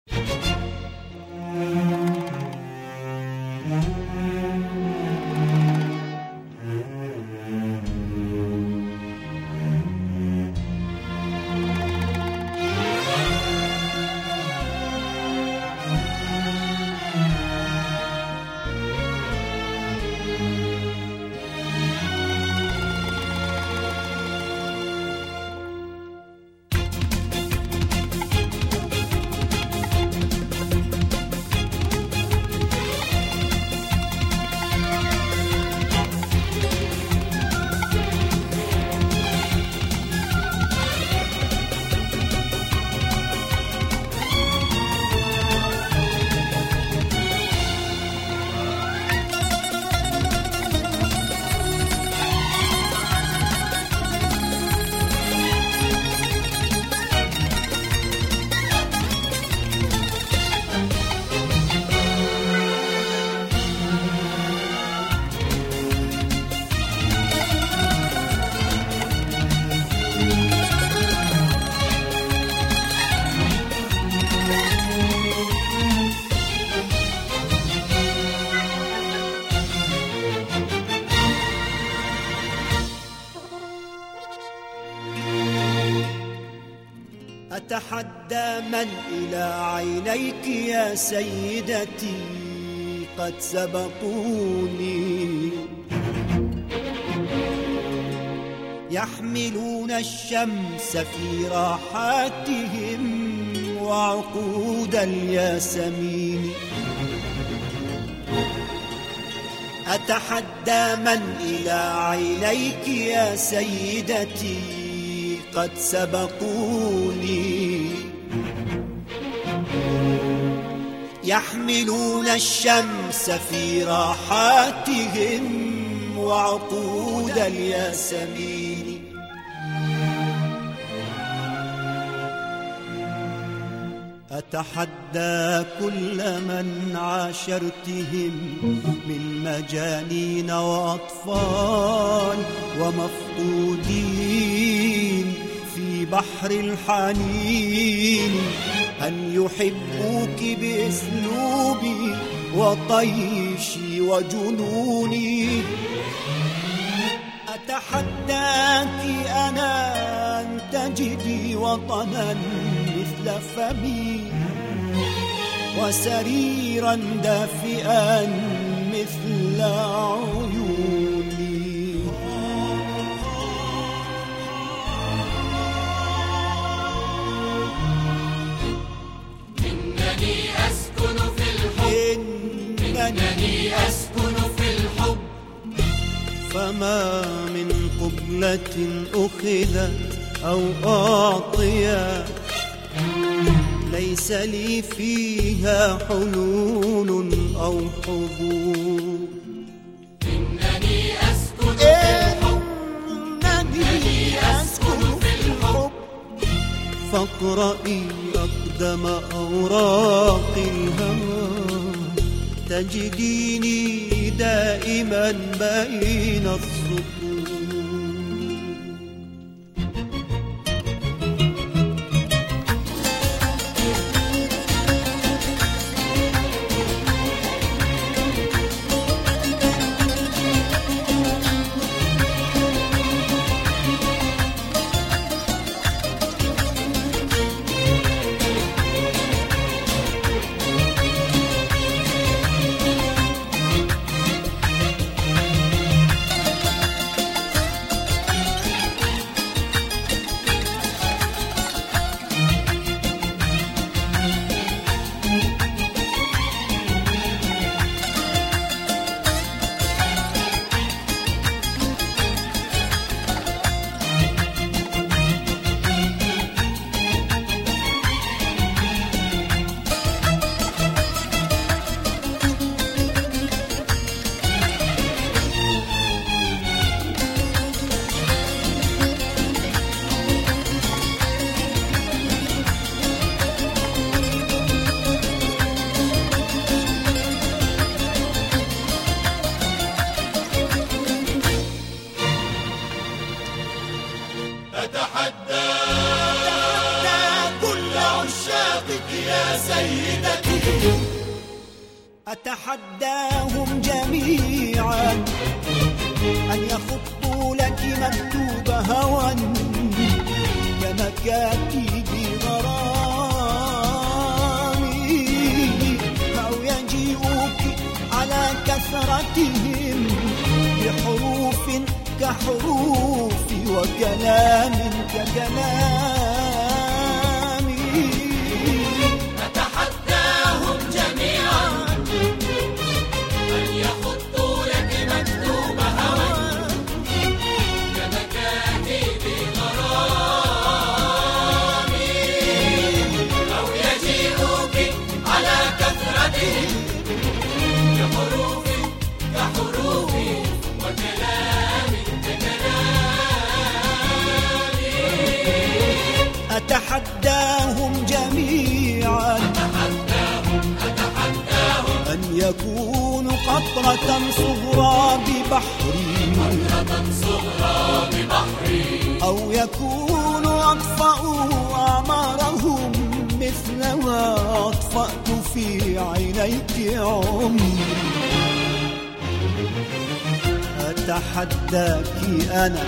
أتحدى من إلى عينيك يا سيدتي قد سبقوني، يحملون الشمس في راحاتهم وعقود الياسمين. أتحدى من إلى عينيك يا سيدتي قد سبقوني، يحملون الشمس في راحاتهم وعقود الياسمين. أتحدى كل من عاشرتهم من مجانين وأطفال ومفقودين في بحر الحنين أن يحبوك بأسلوبي وطيشي وجنوني. أتحداك أنا أن تجدي وطنا مثل فمي وسريرا دافئا مثل عيوني. إنني أسكن في الحب، إنني أسكن في الحب. فما من قبلة أخذت أو أعطيت ليس لي فيها حلول أو حضور. إنني أسكن في الحب، إنني أسكن في الحب. فاقرئي أقدم أوراق الهوى تجديني دائما بين السطور. يا سيدتي. أتحداهم جميعا أن يخطوا لك مكتوب هوى كمكاتب غرامي، أو يجيئوك على كثرتهم بحروف كحروفي وكلام ككلامي. أتحداهم جميعا أن يخطوا لك مكتوب هوى كمكاتب غرامي، أو يجيئوك على كثرتهم بحروف كحروفي وكلام ككلامي. أتحداهم جميعا أن يكونوا قطرة صغرى ببحري، أو يكونوا أطفأوا أعمارهم مثلما أطفأت في عينيك عمري. أتحداك أنا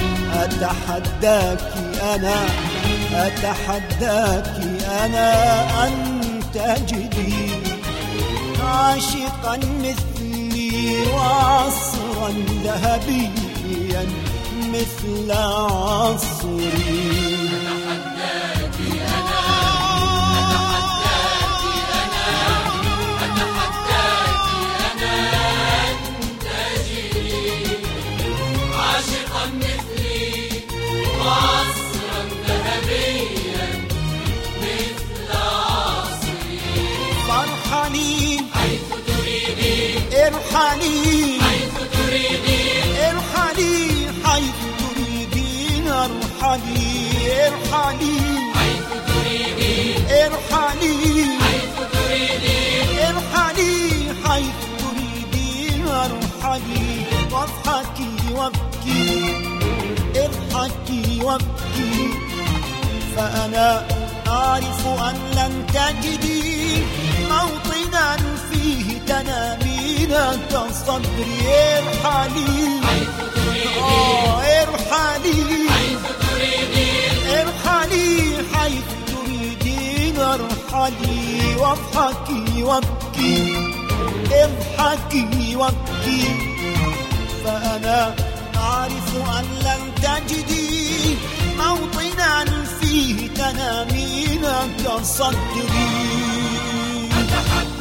أن تجدي عاشقا مثلي وعصرا ذهبيا مثل عصري. ارحلي حيث تريدين، ارحلي حيث تريدين، ارحلي حيث تريدين، ارحلي حيث تريدين، ارحلي حيث تريدين، ارحلي واضحكي وابكي، اضحكي وابكي، فأنا أعرف أن لن تجدي موطنا فيه تنامين كصدري. ارحلي حيث تريدين، ارحلي حيث تريدين، ارحلي حيث تريدين، ارحلي واضحكي وابكي، اضحكي وابكي، فأنا أعرف أن لن تجدي موطنا فيه تنامين كصدري.